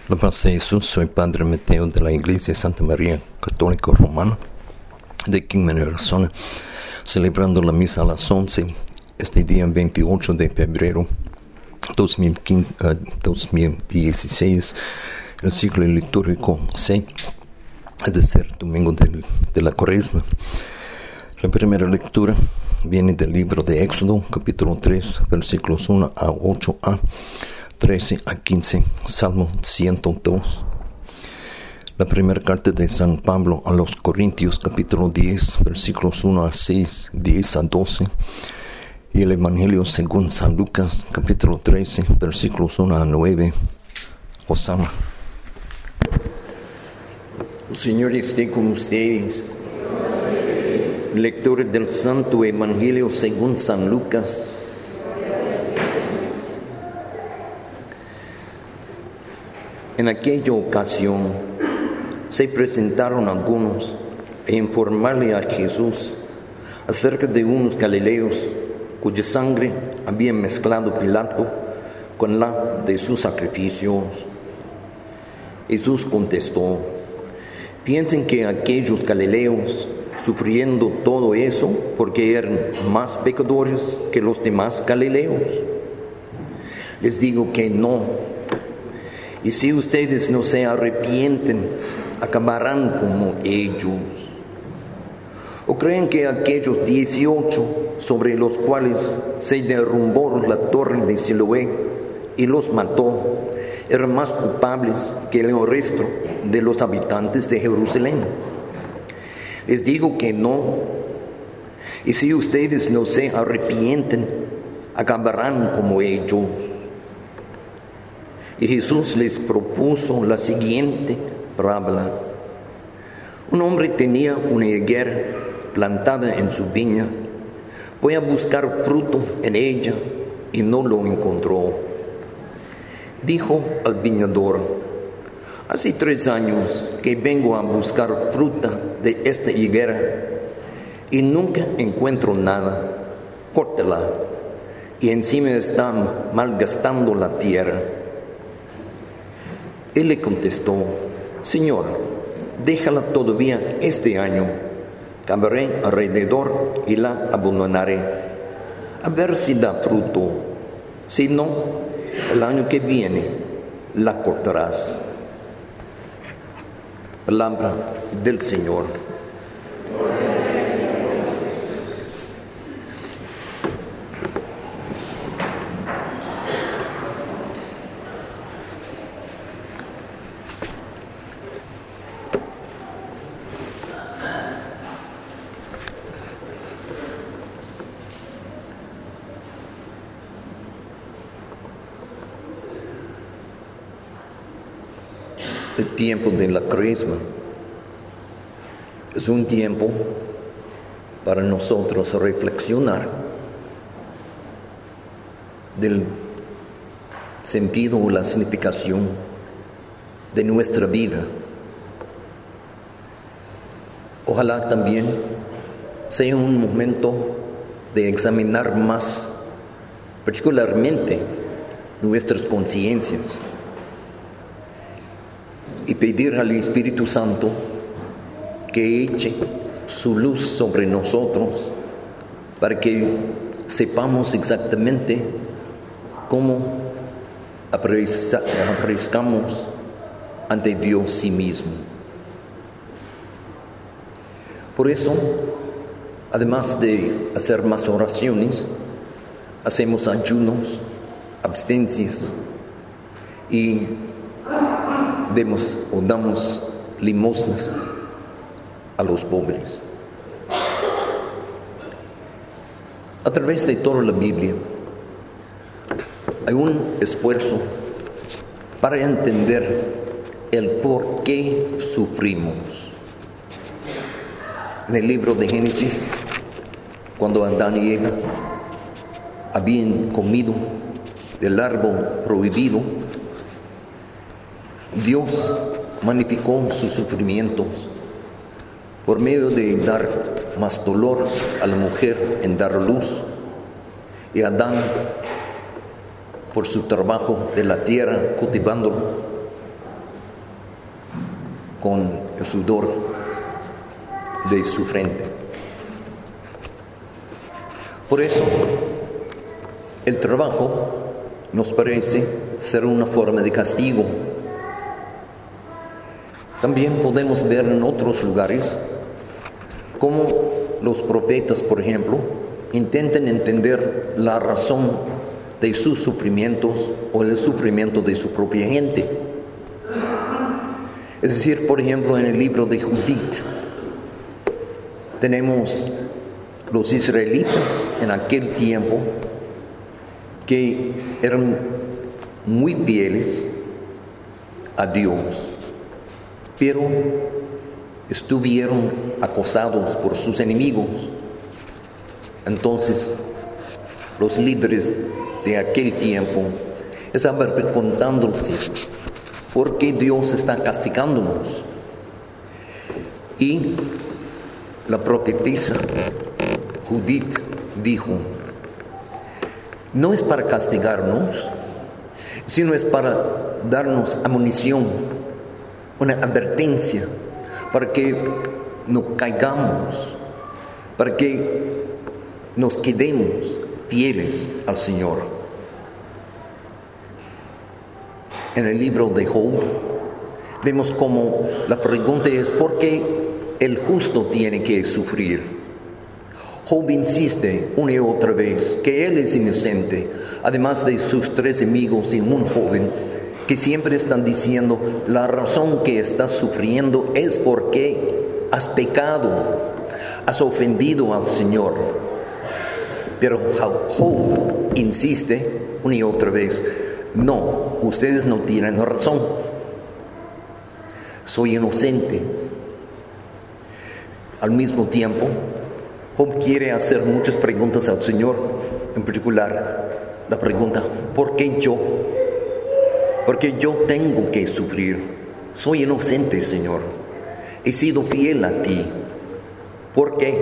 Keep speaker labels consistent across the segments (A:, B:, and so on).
A: La paz de Jesús, soy Padre Mateo de la Iglesia Santa María Católica Romana de Quingman, Arizona, celebrando la misa a las 11, este día 28 de febrero 2016, el ciclo litúrgico C, es decir, domingo de la Cuaresma. La primera lectura viene del libro de Éxodo, capítulo 3, versículos 1 a 8a, 13 a 15, Salmo 102. La primera carta de San Pablo a los Corintios, capítulo 10, versículos 1 a 6, 10 a 12. Y el Evangelio según San Lucas, capítulo 13, versículos 1 a 9. Hosana.
B: El Señor esté con ustedes. Lectura del Santo Evangelio según San Lucas. En aquella ocasión se presentaron algunos a informarle a Jesús acerca de unos galileos cuya sangre había mezclado Pilato con la de sus sacrificios. Jesús contestó: piensen que aquellos galileos, sufriendo todo eso porque eran más pecadores que los demás galileos. Les digo que no. Y si ustedes no se arrepienten, acabarán como ellos. ¿O creen que aquellos 18 sobre los cuales se derrumbó la torre de Siloé y los mató eran más culpables que el resto de los habitantes de Jerusalén? Les digo que no. Y si ustedes no se arrepienten, acabarán como ellos. Y Jesús les propuso la siguiente parábola. Un hombre tenía una higuera plantada en su viña. Fue a buscar fruto en ella y no lo encontró. Dijo al viñador: hace 3 años que vengo a buscar fruta de esta higuera y nunca encuentro nada. Córtala, y encima está malgastando la tierra. Él le contestó: Señor, déjala todavía este año. Cavaré alrededor y la abandonaré, a ver si da fruto. Si no, el año que viene la cortarás. Palabra del Señor. El tiempo de la Cuaresma es un tiempo para nosotros reflexionar del sentido o la significación de nuestra vida. Ojalá también sea un momento de examinar más particularmente nuestras conciencias y pedir al Espíritu Santo que eche su luz sobre nosotros para que sepamos exactamente cómo aparezcamos ante Dios sí mismo. Por eso, además de hacer más oraciones, hacemos ayunos, abstencias y damos limosnas a los pobres. A través de toda la Biblia hay un esfuerzo para entender el por qué sufrimos. En el libro de Génesis, cuando Adán y Eva habían comido del árbol prohibido, Dios magnificó sus sufrimientos por medio de dar más dolor a la mujer en dar luz, y a Adán por su trabajo de la tierra cultivándolo, con el sudor de su frente. Por eso, el trabajo nos parece ser una forma de castigo. También podemos ver en otros lugares cómo los profetas, por ejemplo, intentan entender la razón de sus sufrimientos o el sufrimiento de su propia gente. Es decir, por ejemplo, en el libro de Judith tenemos los israelitas en aquel tiempo que eran muy fieles a Dios, pero estuvieron acosados por sus enemigos. Entonces, los líderes de aquel tiempo estaban preguntándose por qué Dios está castigándonos. Y la profetisa Judith dijo: no es para castigarnos, sino es para darnos admonición, una advertencia, para que no caigamos, para que nos quedemos fieles al Señor. En el libro de Job vemos como la pregunta es: ¿por qué el justo tiene que sufrir? Job insiste una y otra vez que él es inocente, además de sus 3 amigos y un joven que siempre están diciendo: la razón que estás sufriendo es porque has pecado, has ofendido al Señor. Pero Job insiste una y otra vez: no, ustedes no tienen razón, soy inocente. Al mismo tiempo, Job quiere hacer muchas preguntas al Señor, en particular la pregunta: ¿por qué yo? Porque yo tengo que sufrir. Soy inocente, Señor. He sido fiel a ti. ¿Por qué?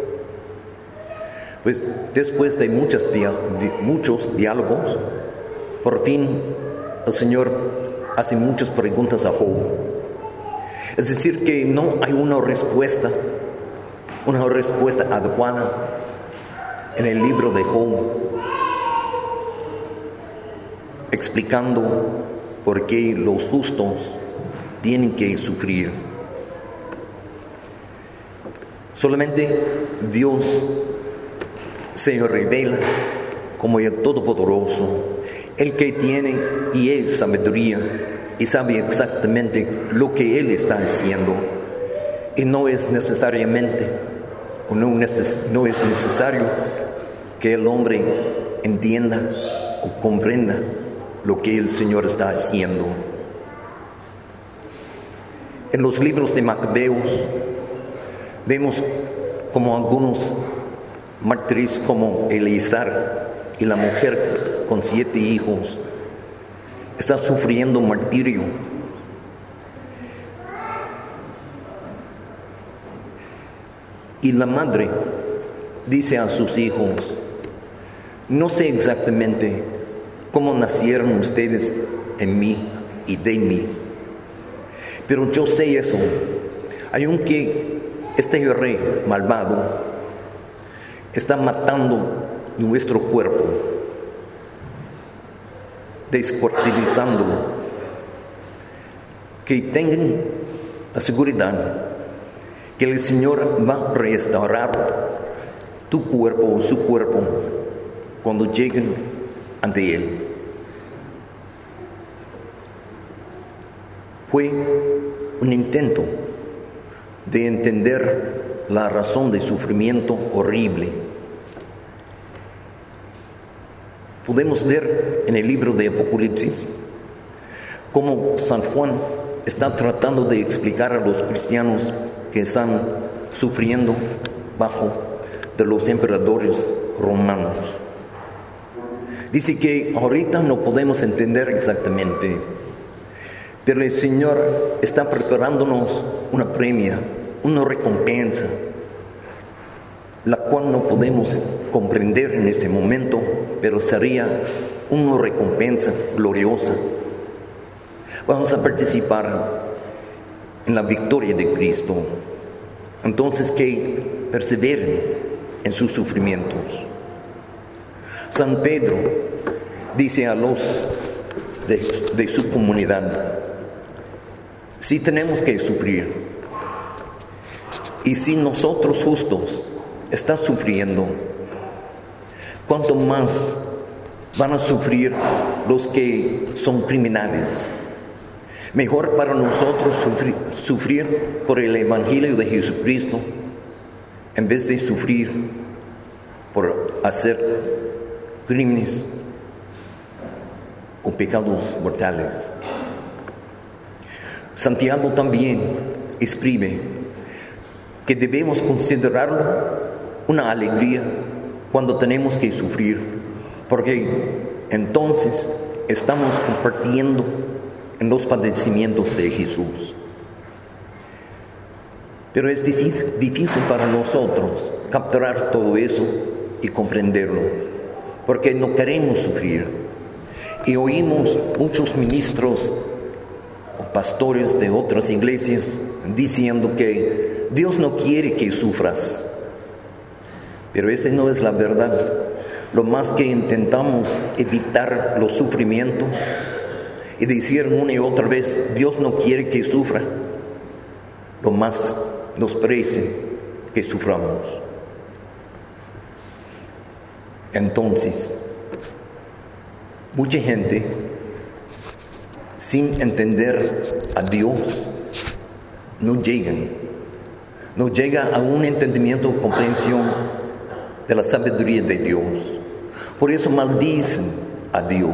B: Pues después de muchos diálogos, por fin el Señor hace muchas preguntas a Job. Es decir, que no hay una respuesta adecuada en el libro de Job, explicando por qué los justos tienen que sufrir. Solamente Dios se revela como el Todopoderoso, el que tiene y es sabiduría y sabe exactamente lo que Él está haciendo, y no es necesario que el hombre entienda o comprenda lo que el Señor está haciendo. En los libros de Macabeos vemos como algunos mártires como Eleazar y la mujer con 7 hijos está sufriendo martirio. Y la madre dice a sus hijos: no sé exactamente cómo nacieron ustedes en mí y de mí, pero yo sé eso, aunque este rey malvado está matando nuestro cuerpo, descuartizándolo, que tengan la seguridad que el Señor va a restaurar tu cuerpo o su cuerpo cuando lleguen ante Él. Fue un intento de entender la razón del sufrimiento horrible. Podemos ver en el libro de Apocalipsis cómo San Juan está tratando de explicar a los cristianos que están sufriendo bajo de los emperadores romanos. Dice que ahorita no podemos entender exactamente, pero el Señor está preparándonos una premia, una recompensa, la cual no podemos comprender en este momento, pero sería una recompensa gloriosa. Vamos a participar en la victoria de Cristo. Entonces que perseveren en sus sufrimientos. San Pedro dice a los de su comunidad: si tenemos que sufrir, y si nosotros justos están sufriendo, ¿cuánto más van a sufrir los que son criminales? Mejor para nosotros sufrir por el Evangelio de Jesucristo en vez de sufrir por hacer crímenes o pecados mortales. Santiago también escribe que debemos considerarlo una alegría cuando tenemos que sufrir, porque entonces estamos compartiendo en los padecimientos de Jesús. Pero es difícil para nosotros capturar todo eso y comprenderlo, porque no queremos sufrir. Y oímos muchos ministros o pastores de otras iglesias diciendo que Dios no quiere que sufras. Pero esta no es la verdad. Lo más que intentamos evitar los sufrimientos y decir una y otra vez, Dios no quiere que sufra, lo más nos parece que suframos. Entonces, mucha gente, sin entender a Dios, no llega a un entendimiento o comprensión de la sabiduría de Dios. Por eso maldicen a Dios,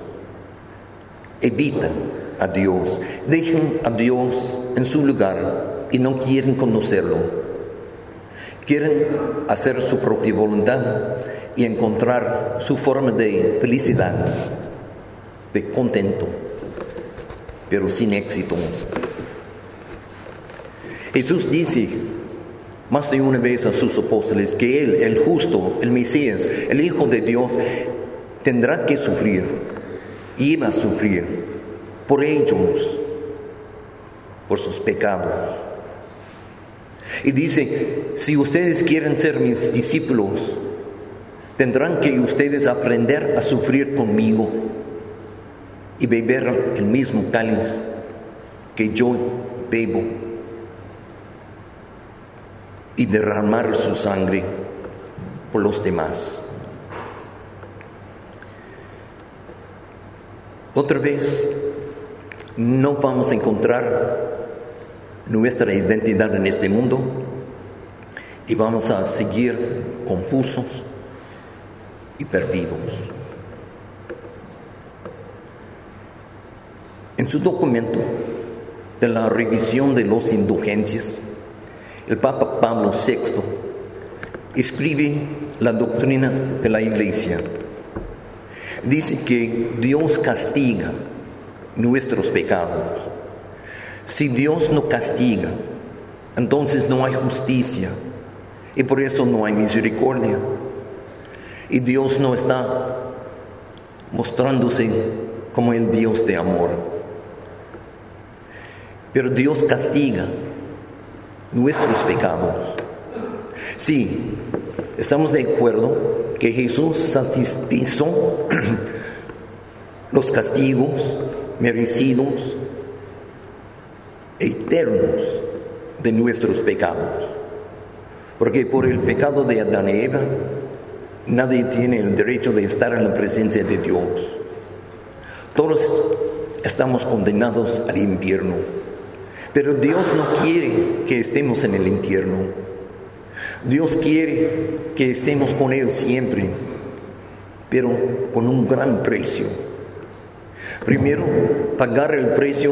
B: evitan a Dios, dejan a Dios en su lugar y no quieren conocerlo. Quieren hacer su propia voluntad y encontrar su forma de felicidad, de contento, pero sin éxito. Jesús dice más de una vez a sus apóstoles que Él, el justo, el Mesías, el Hijo de Dios, tendrá que sufrir, y iba a sufrir por ellos, por sus pecados. Y dice, si ustedes quieren ser mis discípulos, tendrán que ustedes aprender a sufrir conmigo y beber el mismo cáliz que yo bebo y derramar su sangre por los demás. Otra vez, no vamos a encontrar nuestra identidad en este mundo y vamos a seguir confusos y perdidos. En su documento de la revisión de las indulgencias, el Papa Pablo VI escribe la doctrina de la Iglesia. Dice que Dios castiga nuestros pecados. Si Dios no castiga, entonces no hay justicia y por eso no hay misericordia. Y Dios no está mostrándose como el Dios de amor. Pero Dios castiga nuestros pecados. Sí, estamos de acuerdo que Jesús satisfizo los castigos merecidos eternos de nuestros pecados, porque por el pecado de Adán y Eva nadie tiene el derecho de estar en la presencia de Dios. Todos estamos condenados al infierno, pero Dios no quiere que estemos en el infierno. Dios quiere que estemos con Él siempre, pero con un gran precio. Primero, pagar el precio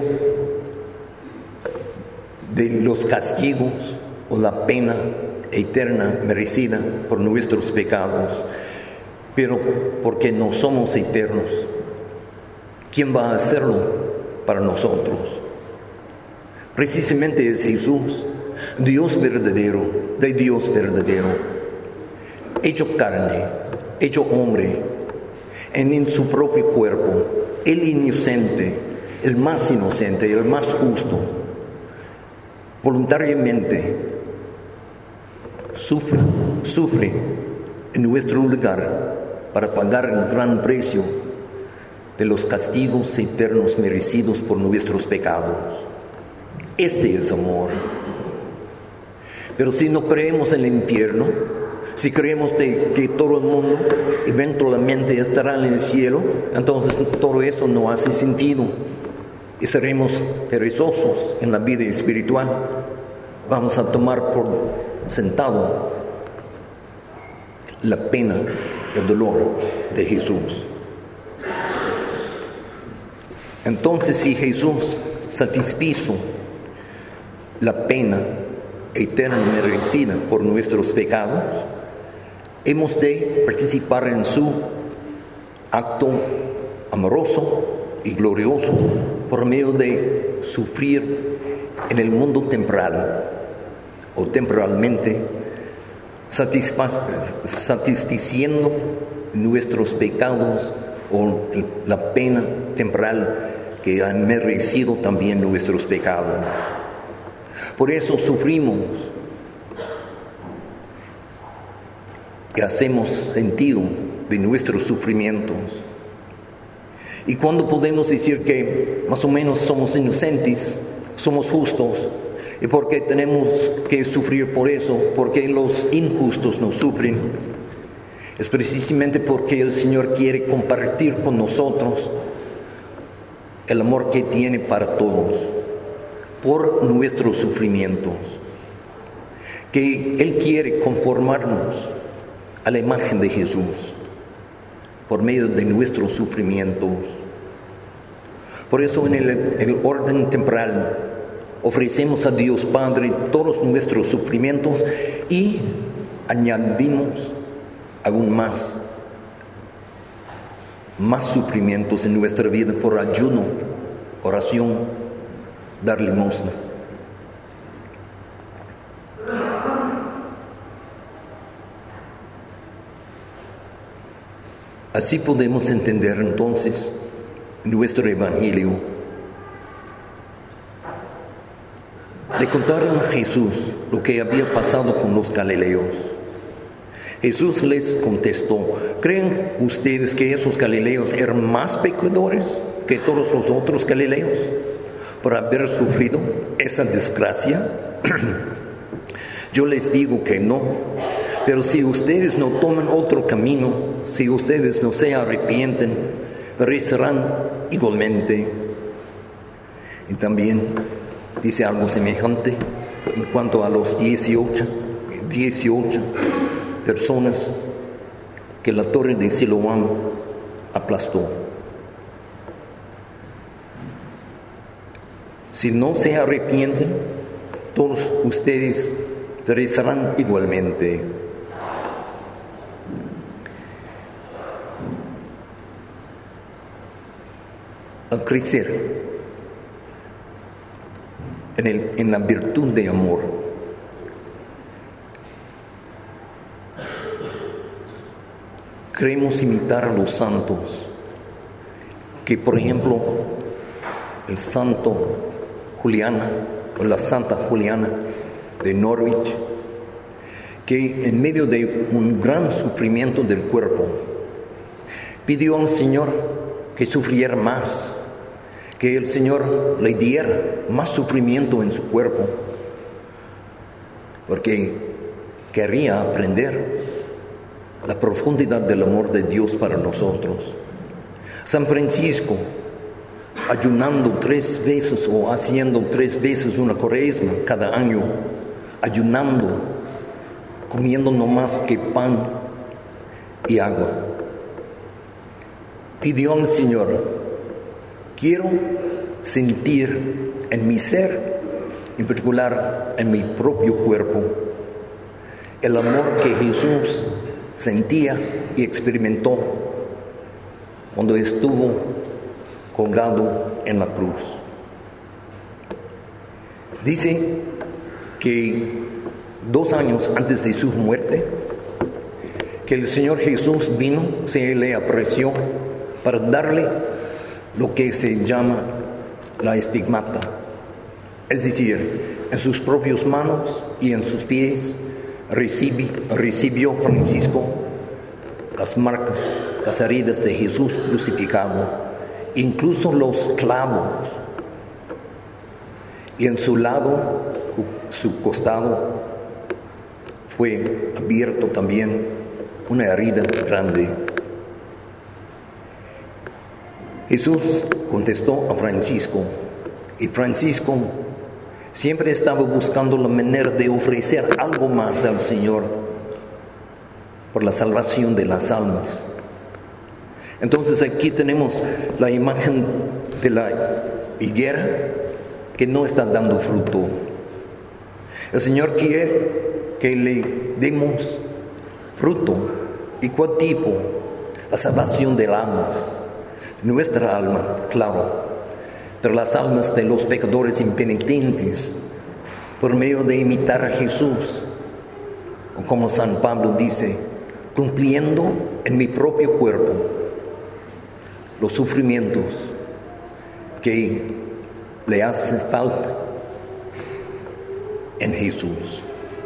B: de los castigos o la pena eterna merecida por nuestros pecados, pero porque no somos eternos, ¿quién va a hacerlo para nosotros? Precisamente es Jesús, Dios verdadero, de Dios verdadero, hecho carne, hecho hombre, en su propio cuerpo, el inocente, el más inocente, el más justo, voluntariamente sufre en nuestro lugar para pagar el gran precio de los castigos eternos merecidos por nuestros pecados. Este es amor. Pero si no creemos en el infierno, si creemos que todo el mundo eventualmente estará en el cielo, entonces todo eso no hace sentido y seremos perezosos en la vida espiritual. Vamos a tomar por sentado la pena, el dolor de Jesús. Entonces, si Jesús satisfizo la pena eterna merecida por nuestros pecados, hemos de participar en su acto amoroso y glorioso por medio de sufrir en el mundo temporal o temporalmente, satisfaciendo nuestros pecados o la pena temporal que han merecido también nuestros pecados. Por eso sufrimos y hacemos sentido de nuestros sufrimientos. Y cuando podemos decir que más o menos somos inocentes, somos justos, ¿y por qué tenemos que sufrir por eso? ¿Por qué los injustos no sufren? Es precisamente porque el Señor quiere compartir con nosotros el amor que tiene para todos, por nuestros sufrimientos, que Él quiere conformarnos a la imagen de Jesús por medio de nuestros sufrimientos. Por eso en el orden temporal ofrecemos a Dios Padre todos nuestros sufrimientos y añadimos aún más sufrimientos en nuestra vida por ayuno, oración, dar limosna. Así podemos entender entonces nuestro Evangelio. Le contaron a Jesús lo que había pasado con los galileos. Jesús les contestó: ¿creen ustedes que esos galileos eran más pecadores que todos los otros galileos por haber sufrido esa desgracia? Yo les digo que no. Pero si ustedes no toman otro camino, si ustedes no se arrepienten, perecerán igualmente. Y también dice algo semejante en cuanto a los 18 personas que la torre de Siloam aplastó. Si no se arrepienten, todos ustedes perecerán igualmente. Al crecer en la virtud de amor, queremos imitar a los santos, que por ejemplo el santo Juliana o la santa Juliana de Norwich, que en medio de un gran sufrimiento del cuerpo pidió al Señor que sufriera más, que el Señor le diera más sufrimiento en su cuerpo, porque quería aprender la profundidad del amor de Dios para nosotros. San Francisco, ayunando 3 veces o haciendo 3 veces una cuaresma cada año, ayunando, comiendo no más que pan y agua, pidió al Señor: quiero sentir en mi ser, en particular en mi propio cuerpo, el amor que Jesús sentía y experimentó cuando estuvo colgado en la cruz. Dice que 2 años antes de su muerte, que el Señor Jesús vino, se le apareció para darle lo que se llama la estigmata, es decir, en sus propias manos y en sus pies recibió Francisco las marcas, las heridas de Jesús crucificado, incluso los clavos. Y en su lado, su costado, fue abierto también una herida grande. Jesús contestó a Francisco, y Francisco siempre estaba buscando la manera de ofrecer algo más al Señor por la salvación de las almas. Entonces aquí tenemos la imagen de la higuera que no está dando fruto. El Señor quiere que le demos fruto. ¿Y cuál tipo? La salvación de las almas. Nuestra alma, claro, pero las almas de los pecadores impenitentes, por medio de imitar a Jesús, o como San Pablo dice, cumpliendo en mi propio cuerpo los sufrimientos que le hace falta en Jesús.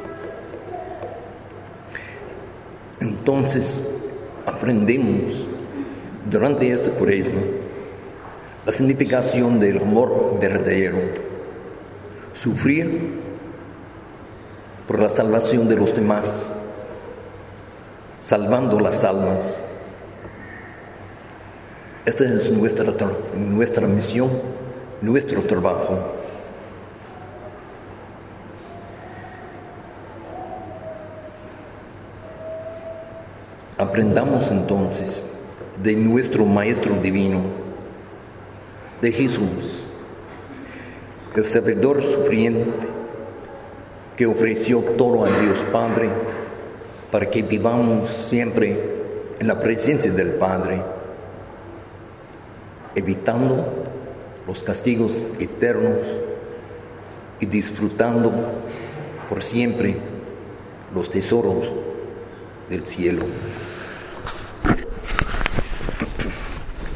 B: Entonces aprendemos durante esta Cuaresma la significación del amor verdadero, sufrir por la salvación de los demás, salvando las almas. Esta es nuestra misión, nuestro trabajo. Aprendamos entonces de nuestro Maestro Divino, de Jesús, el servidor sufriente que ofreció todo a Dios Padre para que vivamos siempre en la presencia del Padre, evitando los castigos eternos y disfrutando por siempre los tesoros del cielo.